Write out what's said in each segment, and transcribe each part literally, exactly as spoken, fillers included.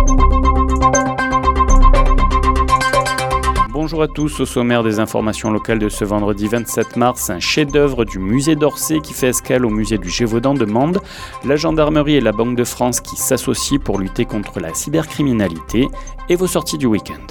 Bonjour à tous, au sommaire des informations locales de ce vendredi vingt-sept mars, un chef-d'œuvre du musée d'Orsay qui fait escale au musée du Gévaudan de Mende, la gendarmerie et la Banque de France qui s'associent pour lutter contre la cybercriminalité et vos sorties du week-end.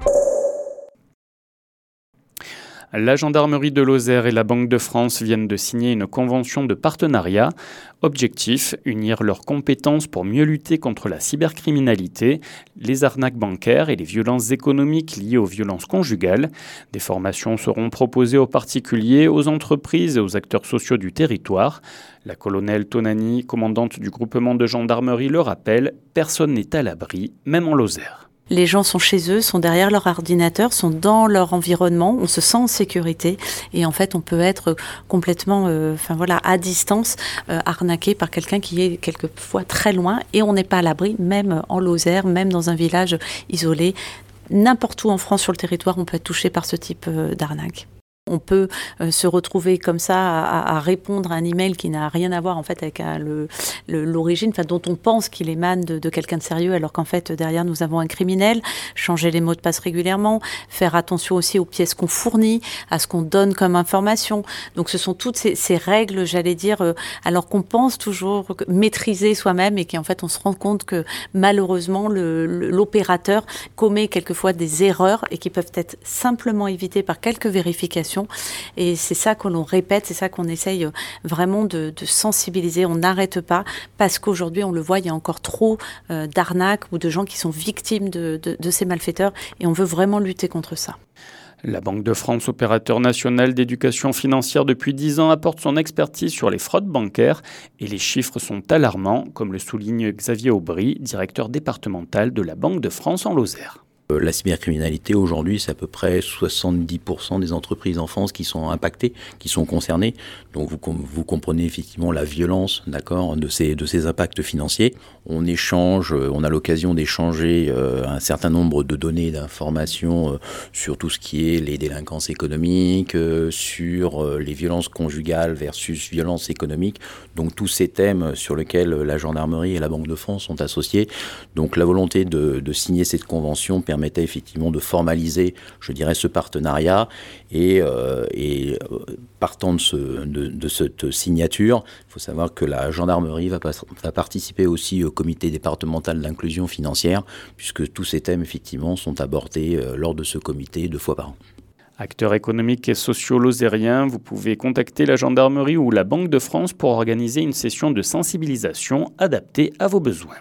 La gendarmerie de Lozère et la Banque de France viennent de signer une convention de partenariat. Objectif, unir leurs compétences pour mieux lutter contre la cybercriminalité, les arnaques bancaires et les violences économiques liées aux violences conjugales. Des formations seront proposées aux particuliers, aux entreprises et aux acteurs sociaux du territoire. La colonelle Tonani, commandante du groupement de gendarmerie, le rappelle, personne n'est à l'abri, même en Lozère. Les gens sont chez eux, sont derrière leur ordinateur, sont dans leur environnement, on se sent en sécurité et en fait on peut être complètement euh, enfin, voilà, à distance, euh, arnaqué par quelqu'un qui est quelquefois très loin et on n'est pas à l'abri, même en Lozère, même dans un village isolé. N'importe où en France sur le territoire, on peut être touché par ce type euh, d'arnaque. On peut euh, se retrouver comme ça à, à répondre à un email qui n'a rien à voir en fait avec euh, le, le, l'origine, enfin, dont on pense qu'il émane de, de quelqu'un de sérieux, alors qu'en fait derrière nous avons un criminel. Changer les mots de passe régulièrement, faire attention aussi aux pièces qu'on fournit, à ce qu'on donne comme information. Donc ce sont toutes ces, ces règles, j'allais dire, euh, alors qu'on pense toujours maîtriser soi-même et qu'en fait on se rend compte que malheureusement le, le, l'opérateur commet quelquefois des erreurs et qui peuvent être simplement évitées par quelques vérifications. Et c'est ça que l'on répète, c'est ça qu'on essaye vraiment de, de sensibiliser. On n'arrête pas parce qu'aujourd'hui, on le voit, il y a encore trop euh, d'arnaques ou de gens qui sont victimes de, de, de ces malfaiteurs et on veut vraiment lutter contre ça. La Banque de France, opérateur national d'éducation financière depuis dix ans, apporte son expertise sur les fraudes bancaires et les chiffres sont alarmants, comme le souligne Xavier Aubry, directeur départemental de la Banque de France en Lozère. La cybercriminalité, aujourd'hui, c'est à peu près soixante-dix pour cent des entreprises en France qui sont impactées, qui sont concernées. Donc, vous, vous comprenez effectivement la violence, d'accord, de ces, de ces impacts financiers. On échange, on a l'occasion d'échanger euh, un certain nombre de données, d'informations euh, sur tout ce qui est les délinquances économiques, euh, sur euh, les violences conjugales versus violences économiques. Donc, tous ces thèmes sur lesquels la gendarmerie et la Banque de France sont associés. Donc, la volonté de, de signer cette convention permet permettait effectivement de formaliser, je dirais, ce partenariat et, euh, et euh, partant de, ce, de, de cette signature, il faut savoir que la gendarmerie va, pas, va participer aussi au comité départemental d'inclusion financière puisque tous ces thèmes effectivement sont abordés euh, lors de ce comité deux fois par an. Acteurs économiques et sociaux lozériens, vous pouvez contacter la gendarmerie ou la Banque de France pour organiser une session de sensibilisation adaptée à vos besoins.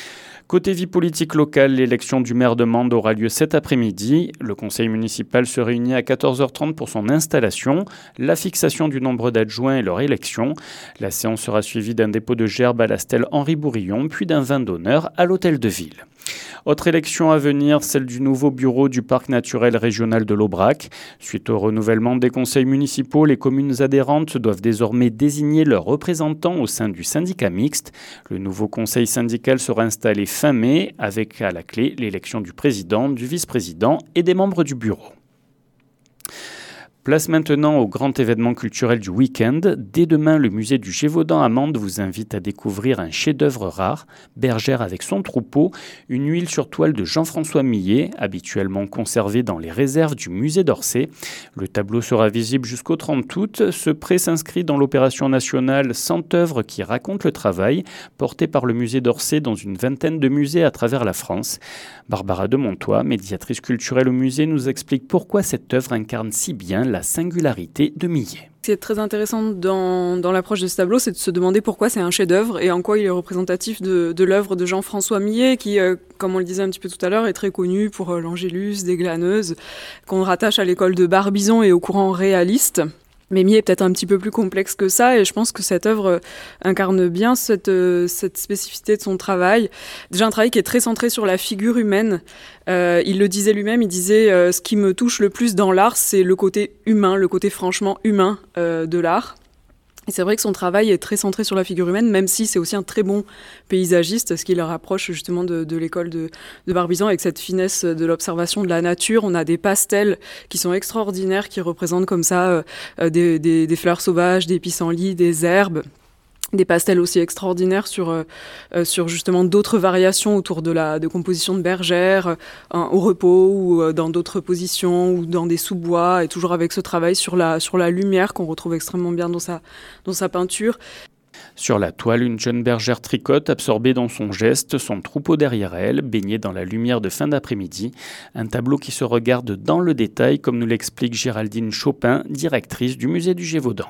Côté vie politique locale, l'élection du maire de Mende aura lieu cet après-midi. Le conseil municipal se réunit à quatorze heures trente pour son installation, la fixation du nombre d'adjoints et leur élection. La séance sera suivie d'un dépôt de gerbes à la stèle Henri Bourillon, puis d'un vin d'honneur à l'hôtel de ville. Autre élection à venir, celle du nouveau bureau du parc naturel régional de l'Aubrac. Suite au renouvellement des conseils municipaux, les communes adhérentes doivent désormais désigner leurs représentants au sein du syndicat mixte. Le nouveau conseil syndical sera installé fin mai, avec à la clé l'élection du président, du vice-président et des membres du bureau. Place maintenant au grand événement culturel du week-end. Dès demain, le musée du Gévaudan à Mende vous invite à découvrir un chef-d'œuvre rare, Bergère avec son troupeau, une huile sur toile de Jean-François Millet, habituellement conservée dans les réserves du musée d'Orsay. Le tableau sera visible jusqu'au trente août. Ce prêt s'inscrit dans l'opération nationale cent œuvres qui racontent le travail, portée par le musée d'Orsay dans une vingtaine de musées à travers la France. Barbara de Montois, médiatrice culturelle au musée, nous explique pourquoi cette œuvre incarne si bien la singularité de Millet. Ce qui est très intéressant dans, dans l'approche de ce tableau, c'est de se demander pourquoi c'est un chef-d'œuvre et en quoi il est représentatif de, de l'œuvre de Jean-François Millet, qui, euh, comme on le disait un petit peu tout à l'heure, est très connu pour euh, l'Angélus, des glaneuses, qu'on rattache à l'école de Barbizon et au courant réaliste. Mais Millet est peut-être un petit peu plus complexe que ça et je pense que cette œuvre incarne bien cette, cette spécificité de son travail. Déjà un travail qui est très centré sur la figure humaine. Euh, il le disait lui-même, il disait euh, « ce qui me touche le plus dans l'art, c'est le côté humain, le côté franchement humain euh, de l'art ». Et c'est vrai que son travail est très centré sur la figure humaine, même si c'est aussi un très bon paysagiste, ce qui le rapproche justement de, de l'école de, de Barbizon avec cette finesse de l'observation de la nature. On a des pastels qui sont extraordinaires, qui représentent comme ça euh, des, des, des fleurs sauvages, des pissenlits, des herbes. des pastels aussi extraordinaires sur, euh, sur justement d'autres variations autour de la de composition de bergère, euh, au repos ou euh, dans d'autres positions ou dans des sous-bois, et toujours avec ce travail sur la, sur la lumière qu'on retrouve extrêmement bien dans sa, dans sa peinture. Sur la toile, une jeune bergère tricote, absorbée dans son geste, son troupeau derrière elle, baignée dans la lumière de fin d'après-midi. Un tableau qui se regarde dans le détail, comme nous l'explique Géraldine Chopin, directrice du musée du Gévaudan.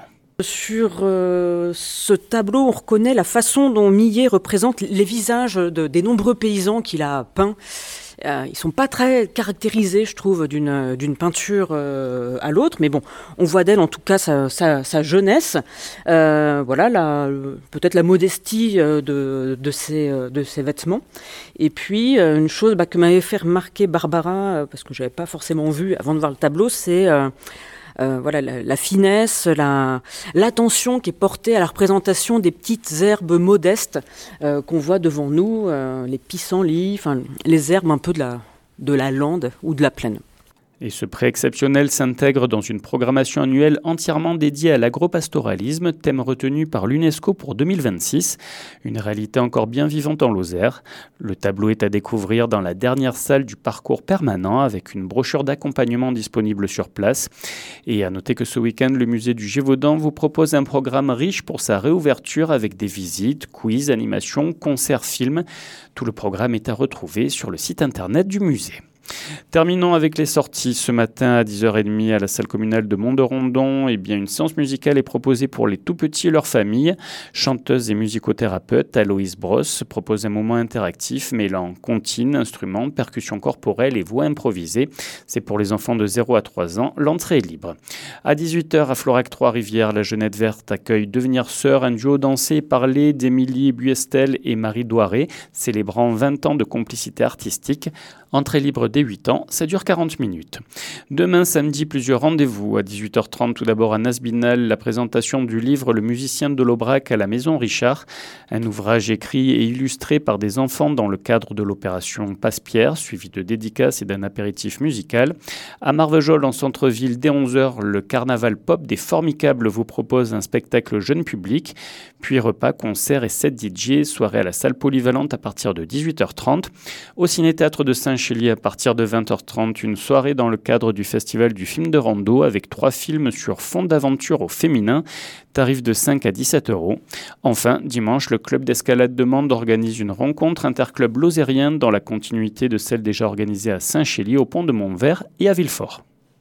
Sur euh, ce tableau, on reconnaît la façon dont Millet représente les visages de, des nombreux paysans qu'il a peints. Euh, ils sont pas très caractérisés, je trouve, d'une, d'une peinture euh, à l'autre, mais bon, on voit d'elle en tout cas sa, sa, sa jeunesse, euh, voilà, la, peut-être la modestie de, de, ses, de ses vêtements. Et puis, une chose bah, que m'avait fait remarquer Barbara, parce que je n'avais pas forcément vu avant de voir le tableau, c'est... Euh, Euh, voilà, la, la finesse, la, l'attention qui est portée à la représentation des petites herbes modestes euh, qu'on voit devant nous, euh, les pissenlits, enfin, les herbes un peu de la, de la lande ou de la plaine. Et ce prix exceptionnel s'intègre dans une programmation annuelle entièrement dédiée à l'agropastoralisme, thème retenu par l'UNESCO pour deux mille vingt-six. Une réalité encore bien vivante en Lozère. Le tableau est à découvrir dans la dernière salle du parcours permanent avec une brochure d'accompagnement disponible sur place. Et à noter que ce week-end, le musée du Gévaudan vous propose un programme riche pour sa réouverture avec des visites, quiz, animations, concerts, films. Tout le programme est à retrouver sur le site internet du musée. Terminons avec les sorties. Ce matin à dix heures trente à la salle communale de Mont-de-Rondon, eh bien, une séance musicale est proposée pour les tout-petits et leurs familles. Chanteuse et musicothérapeute Aloïse Brosse propose un moment interactif mêlant comptines, instruments, percussions corporelles et voix improvisées. C'est pour les enfants de zéro à trois ans. L'entrée est libre. À dix-huit heures à Florac Trois-Rivières, la Jeunette Verte accueille Devenir Sœur, un duo dansé et parlé d'Émilie Buestel et Marie Douaré, célébrant vingt ans de complicité artistique. Entrée libre dès huit ans, ça dure quarante minutes. Demain samedi, plusieurs rendez-vous. À dix-huit heures trente, tout d'abord à Nasbinal, la présentation du livre Le musicien de l'Aubrac à la Maison Richard, un ouvrage écrit et illustré par des enfants dans le cadre de l'opération Passe-Pierre, suivi de dédicaces et d'un apéritif musical. À Marvejols, en centre-ville, dès onze heures, le carnaval pop des Formicables vous propose un spectacle jeune public, puis repas, concerts et set D J, soirée à la salle polyvalente à partir de dix-huit heures trente. Au Ciné-Théâtre de Saint-Chély, à partir de vingt heures trente, une soirée dans le cadre du festival du film de rando avec trois films sur fond d'aventure au féminin, tarif de cinq à dix-sept euros. Enfin, dimanche, le club d'escalade de Mende organise une rencontre interclub lozérien dans la continuité de celle déjà organisée à Saint-Chély, au pont de Montvert et à Villefort.